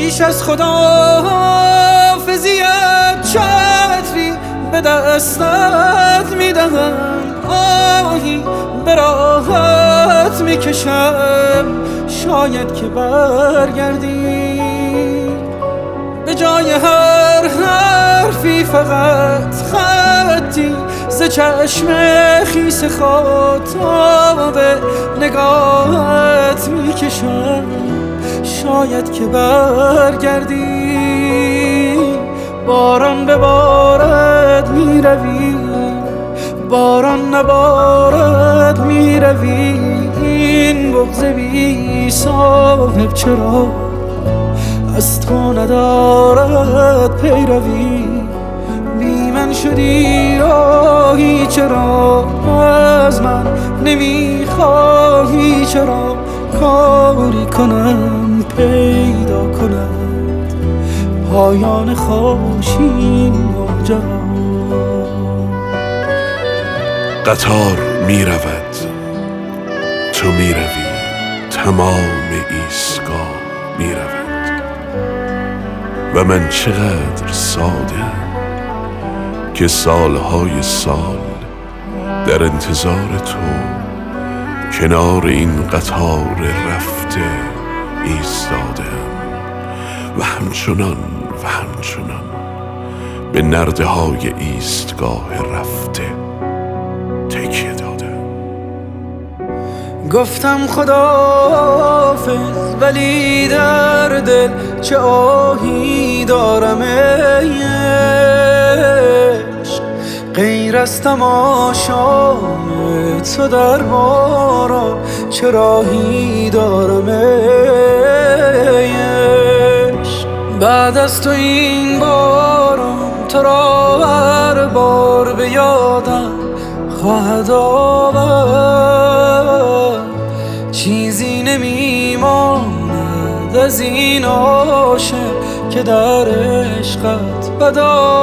پیش از خداحافظیت چتری به دستت میدهم، آهی به راحت میکشم، شاید که برگردی. به جای هر حرفی فقط خطی ز چشم خیس خاطاب نگاهت میکشم، شاید که برگردی. باران ببارد میروی، باران نبارد میروی، این بغض بی صاحب چرا از تو ندارد پیروی. بی من شدی راهی چرا از من نمیخواهی، چرا کاری کنم پیدا کند پایان خوشین ماجرا. قطار می رود، تو می روی، تمام ایستگاه می رود و من چقدر ساده‌ام که سالهای سال در انتظار تو کنار این قطار رفته ایستاده‌ام و همچنان به نرده های ایستگاه رفته تکیه دادم. گفتم خداحافظ ولی در دل چه آهی دارم ای عشق، غیر از تماشای تو در باران چه راهی دارم ای عشق. بعد از تو این باران تو را هر بار به یادم خواهد آورد، چیزی نمیماند از این عاشق که در عشقت بد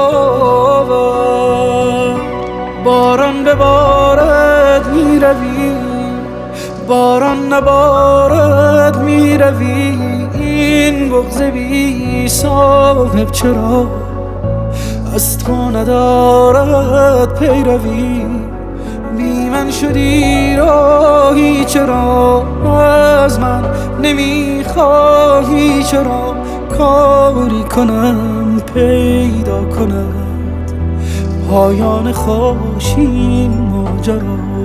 آورد. باران ببارد میروی، باران نبارد میروی، این بغض بی صاحب چرا از تو ندارد پیروی. بی من شدی راهی چرا از من نمیخواهی، چرا کاری کنم پیدا کند پایان خوشین ماجرا.